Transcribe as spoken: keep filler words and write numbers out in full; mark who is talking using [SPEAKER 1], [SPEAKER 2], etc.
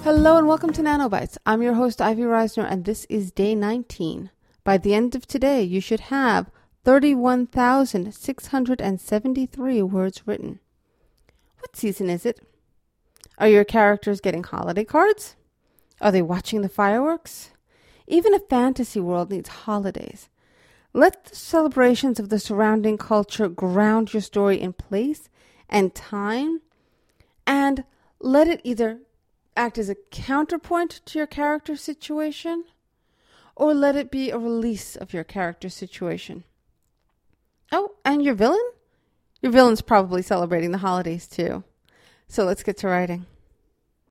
[SPEAKER 1] Hello and welcome to Nanobites. I'm your host, Ivy Reisner, and this is day nineteen. By the end of today, you should have thirty-one thousand six hundred seventy-three words written. What season is it? Are your characters getting holiday cards? Are they watching the fireworks? Even a fantasy world needs holidays. Let the celebrations of the surrounding culture ground your story in place and time, and let it either act as a counterpoint to your character situation, or let it be a release of your character situation. Oh, and your villain? Your villain's probably celebrating the holidays too. So let's get to writing.